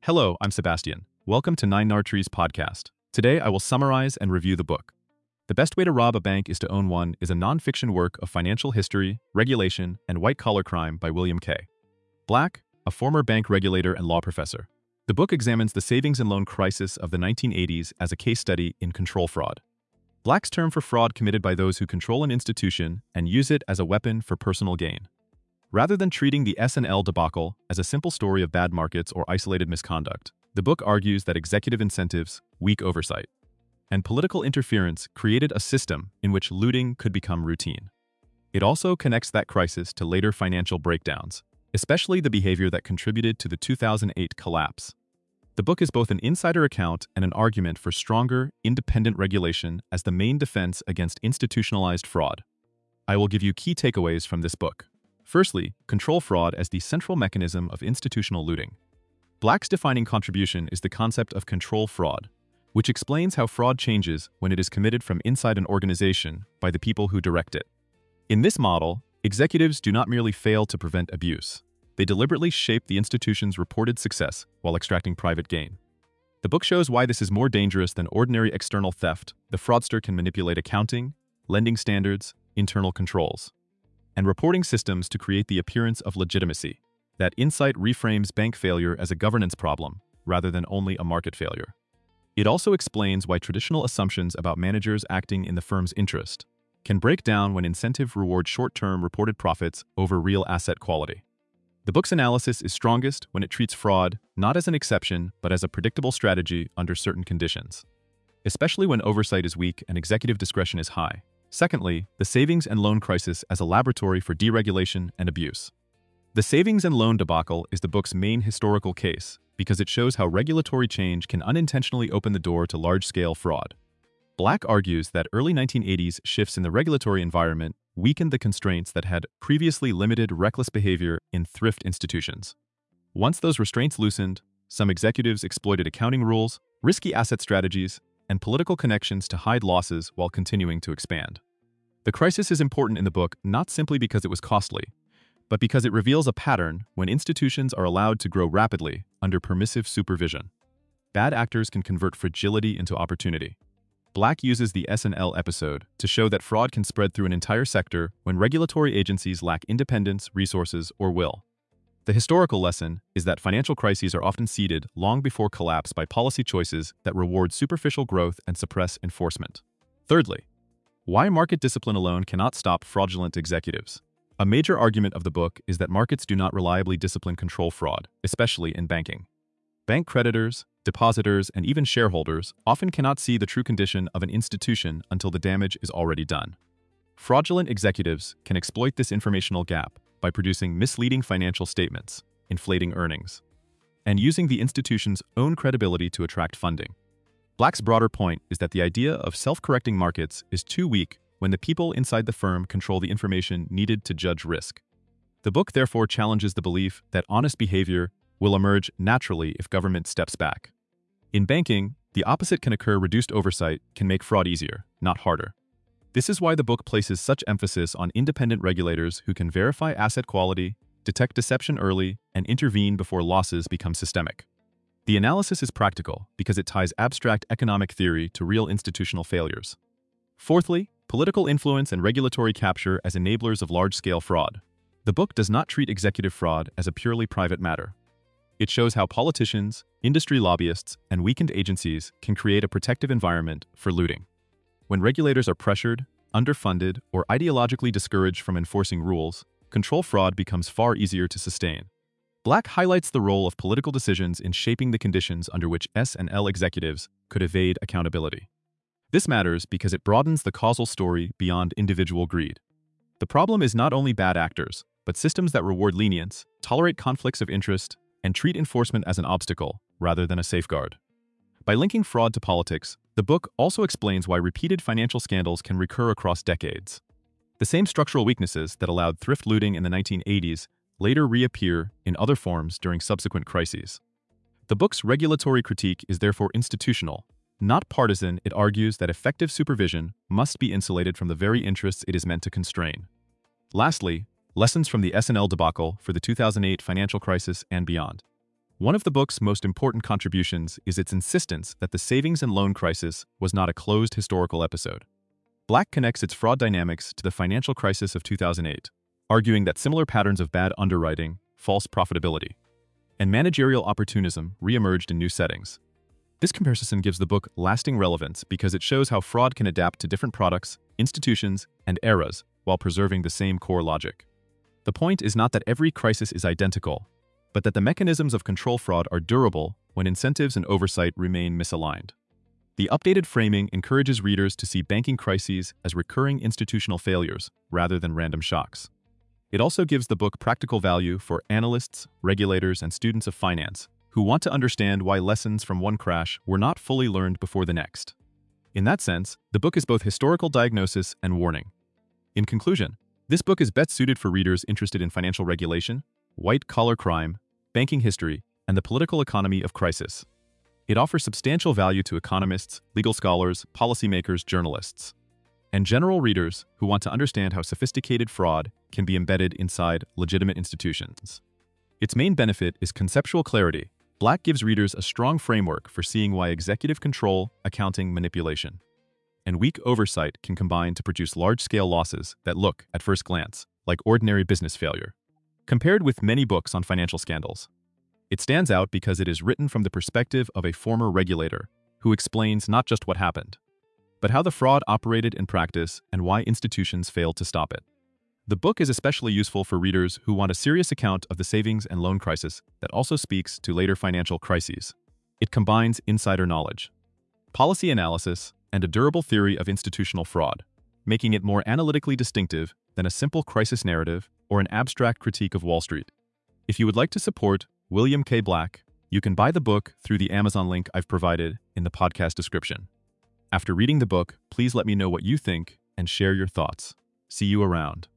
Hello, I'm Sebastian. Welcome to Nine Nartrees podcast. Today, I will summarize and review the book. The Best Way to Rob a Bank is to Own One is a nonfiction work of financial history, regulation, and white-collar crime by William K. Black, a former bank regulator and law professor. The book examines the savings and loan crisis of the 1980s as a case study in control fraud. Black's term for fraud committed by those who control an institution and use it as a weapon for personal gain. Rather than treating the S&L debacle as a simple story of bad markets or isolated misconduct, the book argues that executive incentives, weak oversight, and political interference created a system in which looting could become routine. It also connects that crisis to later financial breakdowns, especially the behavior that contributed to the 2008 collapse. The book is both an insider account and an argument for stronger, independent regulation as the main defense against institutionalized fraud. I will give you key takeaways from this book. Firstly, control fraud as the central mechanism of institutional looting. Black's defining contribution is the concept of control fraud, which explains how fraud changes when it is committed from inside an organization by the people who direct it. In this model, executives do not merely fail to prevent abuse. They deliberately shape the institution's reported success while extracting private gain. The book shows why this is more dangerous than ordinary external theft. The fraudster can manipulate accounting, lending standards, internal controls, and reporting systems to create the appearance of legitimacy. That insight reframes bank failure as a governance problem, rather than only a market failure. It also explains why traditional assumptions about managers acting in the firm's interest can break down when incentive rewards short-term reported profits over real asset quality. The book's analysis is strongest when it treats fraud not as an exception, but as a predictable strategy under certain conditions, especially when oversight is weak and executive discretion is high. Secondly, the savings and loan crisis as a laboratory for deregulation and abuse. The savings and loan debacle is the book's main historical case because it shows how regulatory change can unintentionally open the door to large-scale fraud. Black argues that early 1980s shifts in the regulatory environment weakened the constraints that had previously limited reckless behavior in thrift institutions. Once those restraints loosened, some executives exploited accounting rules, risky asset strategies, and political connections to hide losses while continuing to expand. The crisis is important in the book not simply because it was costly, but because it reveals a pattern when institutions are allowed to grow rapidly under permissive supervision. Bad actors can convert fragility into opportunity. Black uses the S&L episode to show that fraud can spread through an entire sector when regulatory agencies lack independence, resources, or will. The historical lesson is that financial crises are often seeded long before collapse by policy choices that reward superficial growth and suppress enforcement. Thirdly, why market discipline alone cannot stop fraudulent executives. A major argument of the book is that markets do not reliably discipline control fraud, especially in banking. Bank creditors, depositors, and even shareholders often cannot see the true condition of an institution until the damage is already done. Fraudulent executives can exploit this informational gap by producing misleading financial statements, inflating earnings, and using the institution's own credibility to attract funding. Black's broader point is that the idea of self-correcting markets is too weak when the people inside the firm control the information needed to judge risk. The book therefore challenges the belief that honest behavior will emerge naturally if government steps back. In banking, the opposite can occur. Reduced oversight can make fraud easier, not harder. This is why the book places such emphasis on independent regulators who can verify asset quality, detect deception early, and intervene before losses become systemic. The analysis is practical because it ties abstract economic theory to real institutional failures. Fourthly, political influence and regulatory capture as enablers of large-scale fraud. The book does not treat executive fraud as a purely private matter. It shows how politicians, industry lobbyists, and weakened agencies can create a protective environment for looting. When regulators are pressured, underfunded, or ideologically discouraged from enforcing rules, control fraud becomes far easier to sustain. Black highlights the role of political decisions in shaping the conditions under which S&L executives could evade accountability. This matters because it broadens the causal story beyond individual greed. The problem is not only bad actors, but systems that reward lenience, tolerate conflicts of interest, and treat enforcement as an obstacle rather than a safeguard. By linking fraud to politics, the book also explains why repeated financial scandals can recur across decades. The same structural weaknesses that allowed thrift looting in the 1980s later reappear in other forms during subsequent crises. The book's regulatory critique is therefore institutional, not partisan. It argues that effective supervision must be insulated from the very interests it is meant to constrain. Lastly, lessons from the S&L debacle for the 2008 financial crisis and beyond. One of the book's most important contributions is its insistence that the savings and loan crisis was not a closed historical episode. Black connects its fraud dynamics to the financial crisis of 2008, arguing that similar patterns of bad underwriting, false profitability, and managerial opportunism re-emerged in new settings. This comparison gives the book lasting relevance because it shows how fraud can adapt to different products, institutions, and eras while preserving the same core logic. The point is not that every crisis is identical, but that the mechanisms of control fraud are durable when incentives and oversight remain misaligned. The updated framing encourages readers to see banking crises as recurring institutional failures rather than random shocks. It also gives the book practical value for analysts, regulators, and students of finance who want to understand why lessons from one crash were not fully learned before the next. In that sense, the book is both historical diagnosis and warning. In conclusion, this book is best suited for readers interested in financial regulation, white-collar crime, banking history, and the political economy of crisis. It offers substantial value to economists, legal scholars, policymakers, journalists, and general readers who want to understand how sophisticated fraud can be embedded inside legitimate institutions. Its main benefit is conceptual clarity. Black gives readers a strong framework for seeing why executive control, accounting manipulation, and weak oversight can combine to produce large-scale losses that look, at first glance, like ordinary business failure. Compared with many books on financial scandals, it stands out because it is written from the perspective of a former regulator who explains not just what happened, but how the fraud operated in practice and why institutions failed to stop it. The book is especially useful for readers who want a serious account of the savings and loan crisis that also speaks to later financial crises. It combines insider knowledge, policy analysis, and a durable theory of institutional fraud, making it more analytically distinctive than a simple crisis narrative or an abstract critique of Wall Street. If you would like to support William K. Black, you can buy the book through the Amazon link I've provided in the podcast description. After reading the book, please let me know what you think and share your thoughts. See you around.